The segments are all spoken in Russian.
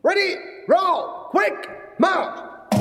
Ready, roll, quick, march!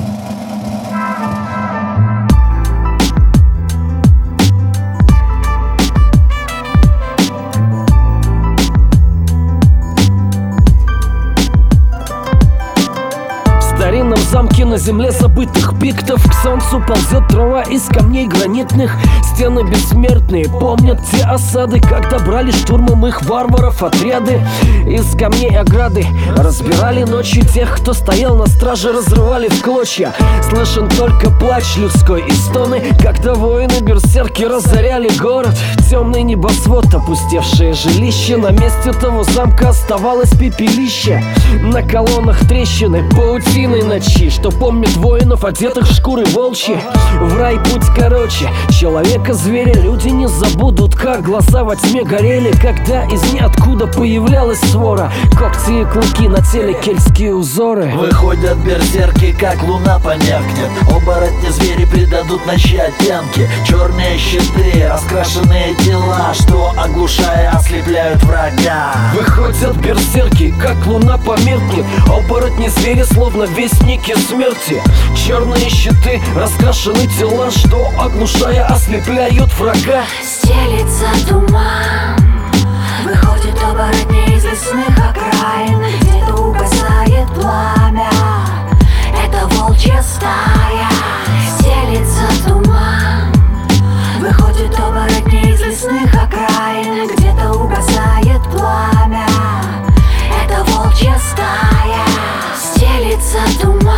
В старинном замке на земле забытых пиктов к солнцу ползет трава из камней гранитных. Стены бессмертные помнят те осады, когда брали штурмом их варваров отряды. Из камней ограды разбирали ночью тех, кто стоял на страже, разрывали в клочья. Слышен только плач людской и стоны, когда воины-берсерки разоряли город. Темный небосвод, опустевшее жилище, на месте того замка оставалось пепелище. На колоннах трещины, паутины ночи, что помнят воинов, одетых в шкуры волчьи. В рай путь короче, человека-зверя люди не забудут, как глаза во тьме горели, когда из ниоткуда появлялась свора. Когти и клыки, на теле кельтские узоры. Выходят берсерки, как луна померкнет. Оборотни звери придадут ночи оттенки. Черные щиты, раскрашенные тела, что, оглушая, ослепляют врага. Выходят берсерки, как луна померкнет. Оборотни звери, словно вестники смерти. Черные щиты, раскрашены тела, что, оглушая, ослепляют врага. Стелится туман, выходит оборотни из лесных окраин. Где-то угасает пламя, это волчья стая. Стелится туман, выходит оборотни из лесных окраин. Где-то угасает пламя, это волчья стая. Стелится туман.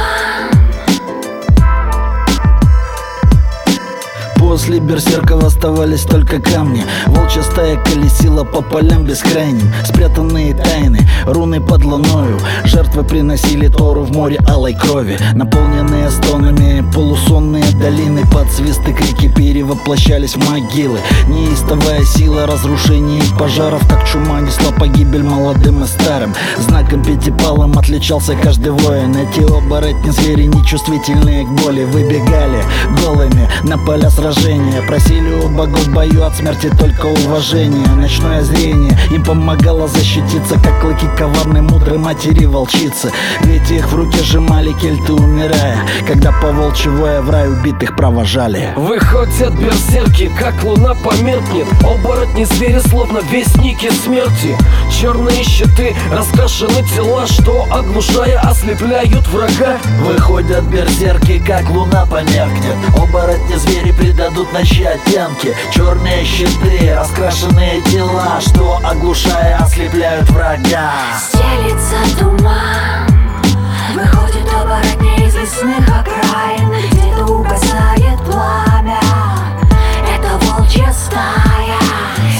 После берсерков оставались только камни. Волчья стая колесила по полям бескрайним. Спрятанные тайны, руны под луною. Жертвы приносили Тору в море алой крови. Наполненные стонами полусонные долины, под свисты крики перевоплощались в могилы. Неистовая сила разрушений и пожаров, как чума, несла погибель молодым и старым. Знаком пятипалым отличался каждый воин. Эти оборотни звери, нечувствительные к боли, выбегали голыми на поля сражения. Просили у богов в бою от смерти только уважение. Ночное зрение им помогало защититься, как клыки коварной мудрой матери волчицы. Ведь их в руке сжимали кельты, умирая, когда по волчьи воя в рай убитых провожали. Выходят берсерки, как луна померкнет. Оборотни звери, словно вестники смерти. Черные щиты, раскрашены тела, что, оглушая, ослепляют врага. Выходят берсерки, как луна померкнет. Оборотни звери придадут ночи оттенки. Черные щиты, раскрашенные тела, что, оглушая, ослепляют врага. Стелится туман, выходит оборотни из лесных окраин. Где-то угасает пламя, это волчья стая.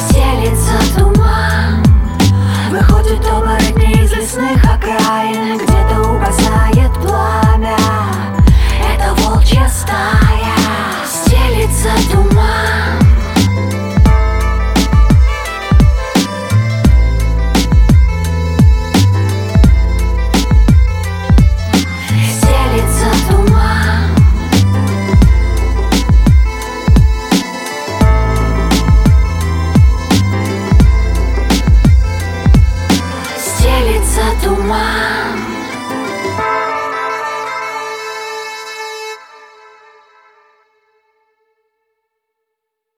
Стелится туман, выходит оборотни из лесных окраин.